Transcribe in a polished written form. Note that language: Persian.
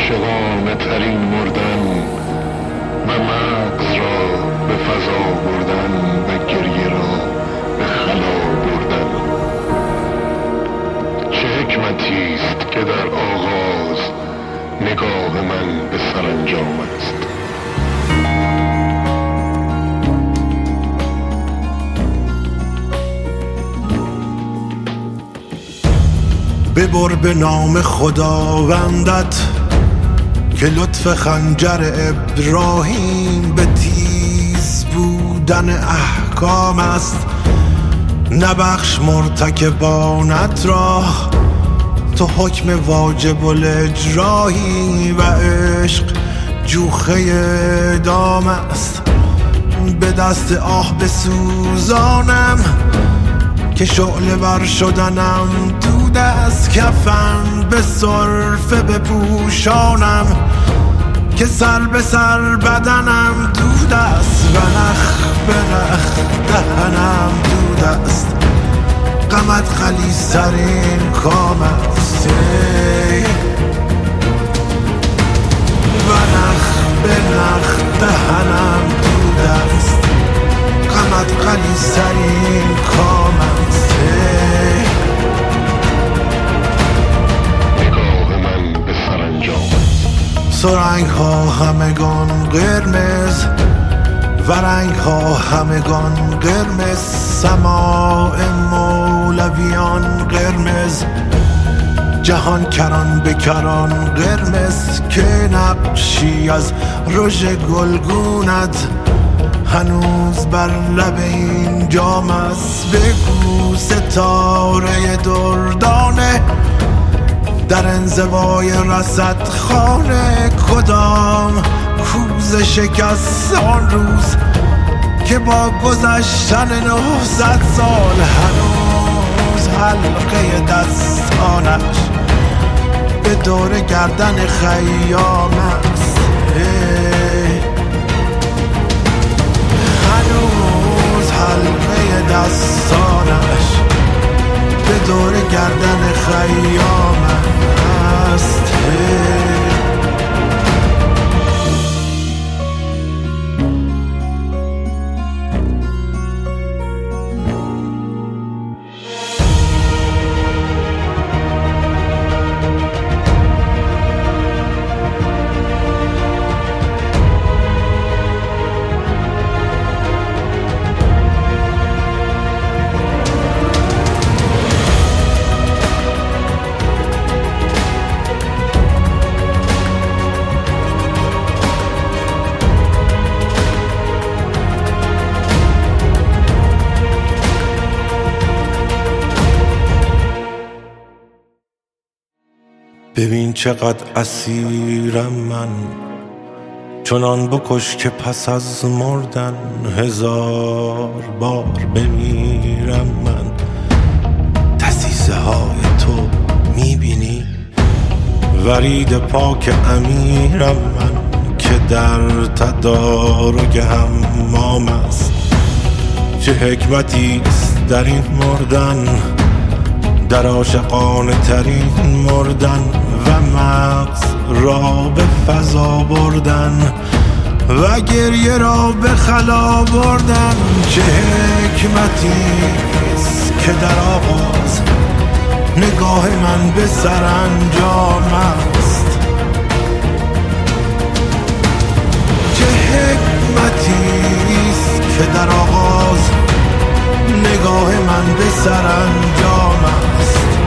عاشقانه ترین مردن و مغز را به فضا بردن و گریه را به خلا بردن. چه حکمتی است که در آغاز نگاه من به سرانجام است. ببر به نام خداوندت که لطف خنجر ابراهیم به تیز بودن احکام است. نبخش مرتکبانت را، تو حکم واجب الاجرایی و عشق جوخه اعدام است. به دست آه بسوزانم که شعله ور شدنم دود از کفن، به سرفه بپوشانم که سر به سر بدنم دود است و نخ به نخ دهنم دود است. غمت غلیظ‌ترین کام است و نخ به نخ دهنم دود است. غمت غلیظ‌ترین کام است. نگاه من به سرانجام است. سرنگ ها همگان قرمز و رنگ ها همگان قرمز. سماع مولویان قرمز، جهان کران به کران قرمز. که نقشی از رژ گلگونت هنوز بر لب این جام است. بگو ستاره دردانه در انزوای رصد خانه کدام کوزه شکست آن روز که با گذشتن 900 سال هنوز حلقه دستانش به دور گردن خیام است. هنوز حلقه دستانش به دور گردن خیام است. ببین چقدر اسیرم من، چنان بکش که پس از مردن 1000 بار بمیرم من. دسیسه های تو میبینی؟ ورید پاک امیرم من که در تدارک حمام است. چه حکمتی است در این مردن، در عاشقانه ترین مردن و مغز را به فضا بردن و گریه را به خلا بردن. چه حکمتی است که در آغاز نگاه من به سرانجام است. چه حکمتی است که در آغاز نگاه من به سرانجام است.